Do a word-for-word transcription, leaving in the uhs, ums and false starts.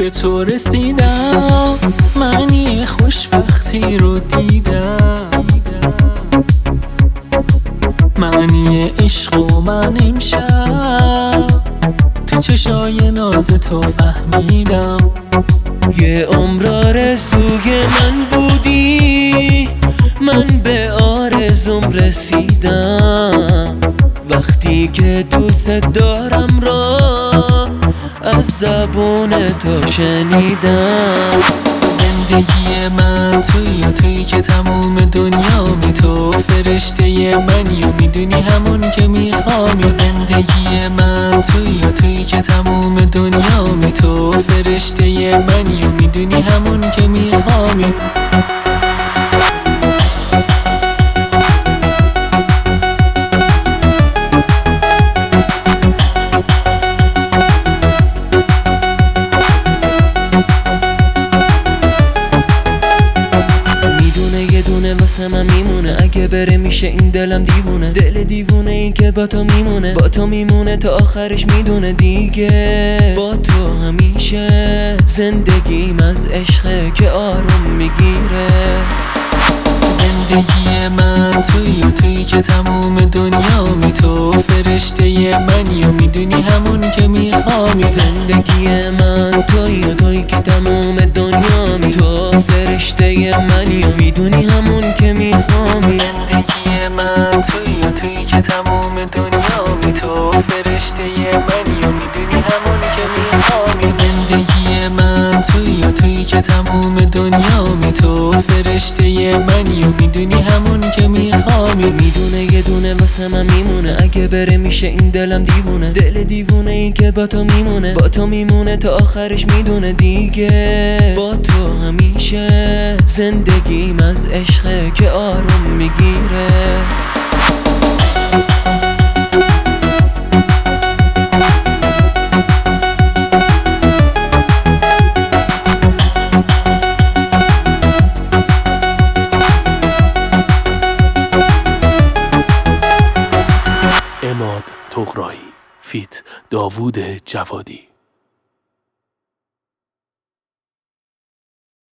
به تو رسیدم، معنی خوشبختی رو دیدم، معنی عشق و من امشب تو چشای ناز تو فهمیدم. یه عمر آرزوی من بودی، من به آرزوم رسیدم، وقتی که دوست دارم را از زبون تو شنیدم. زندگی من توی و توی که تموم دنیا می تو فرشته منی و میدونی همون که میخوام. زندگی من توی و توی که تموم دنیا می تو فرشته منی و میدونی همون که میخوام. واسه من میمونه، اگه بره میشه این دلم دیوونه، دل دیوونه این که با تو میمونه، با تو میمونه تا آخرش میدونه دیگه. با تو همیشه زندگیم از عشقه که آروم میگیره. زندگی من توی و توی که تموم دنیا می تو فرشته منی و میدونی همون که میخوام. زندگی من توی و توی که تموم دنیا می تو فرشته منی و میدونی همون که میخوام. زندگی من توی و توی که تموم دنیا می تو فرشته منی و میدونی همون که میخوام. زندگی من توی و توی که تموم دنیا می تو فرشته منی و میدونی همون که میخوام. میدونه یه دونه واسه من میمونه، اگه بره میشه این دلم دیوونه، دل دیوونه این که با تو میمونه، با تو میمونه تا آخرش میدونه دیگه. با تو همیشه زندگیم از عشقه که آروم میگیره. اماد طغرایی فیت داوود جوادی.